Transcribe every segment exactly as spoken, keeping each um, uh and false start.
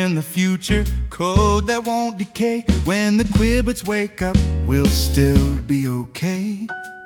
in the future, code that won't decay. When the Quibbits wake up, we'll still be okay.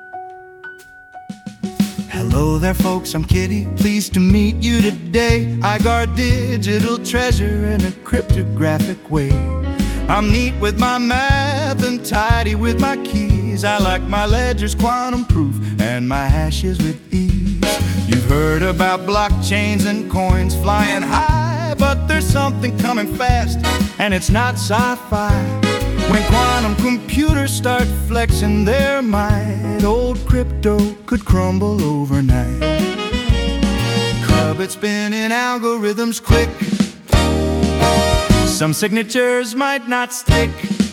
Hello there folks, I'm Kitty, pleased to meet you today. I guard digital treasure in a cryptographic way. I'm neat with my math and tidy with my keys. I like my ledgers quantum proof and my hashes with ease. You've heard about blockchains and coins flying high, but there's something coming fast, and it's not sci-fi. When quantum computers start flexing their might, old crypto could crumble overnight. Quibbits spinning algorithms quick, some signatures might not stick.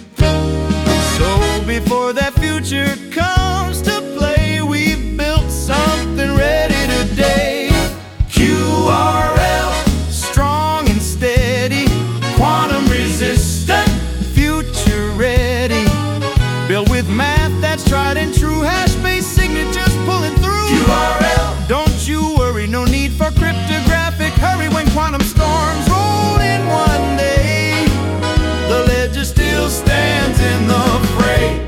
So before that future comes to play, we've built something ready today. Q R L, strong and steady, quantum resistant, future ready. Built with math that's tried and true, hash-based signatures pulling through. Q R L, don't you worry, no need for cryptographic hurry. When quantum storms roll in one day, the ledger still stands in the fray.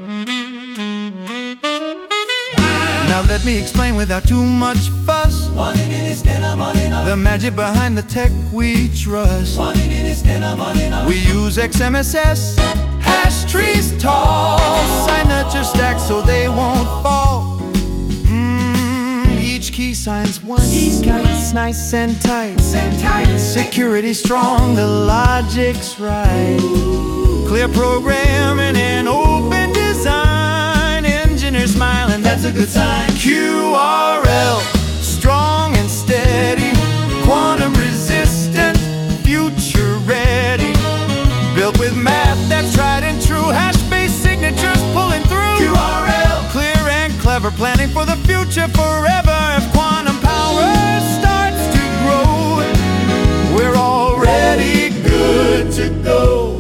Now let me explain without too much fuss the magic behind the tech we trust. We use X M S S, hash trees tall, signature stacks so they won't fall. Mm, each key signs one, it's nice and tight. Security strong, the logic's right. Clear programming and open design. Engineers smiling, that's a good sign. Q R L, strong and steady, quantum resistant, future ready. Built with math that's tried and true, hash-based signatures pulling through. Q R L, clear and clever, planning for the future forever. If quantum power starts to grow, we're already good to go.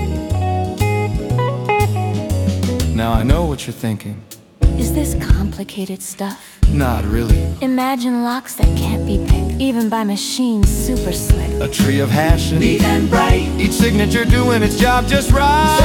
Now I know what you're thinking. Is this complicated stuff? Not really. Imagine locks that can't be picked, even by machines super slick. A tree of hashes, neat and bright, each signature doing its job just right.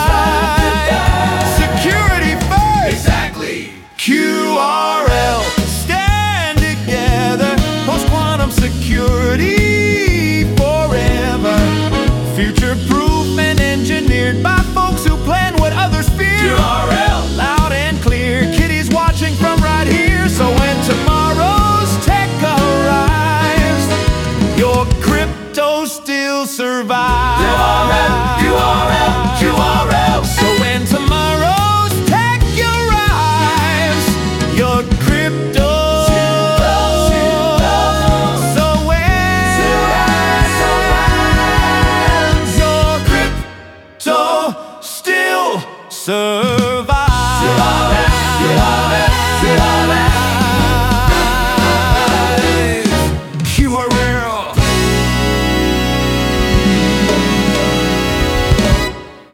Security first, exactly. Q R L, stand together, post-quantum security forever. Future-proof and engineered by folks who plan what others fear. Q R L, loud and clear, Kitty's watching from right here. So when tomorrow's tech arrives, your crypto still survives. Q R L, Q R L, Q R L. So when tomorrow's tech arrives, your crypto So when your crypto still survives.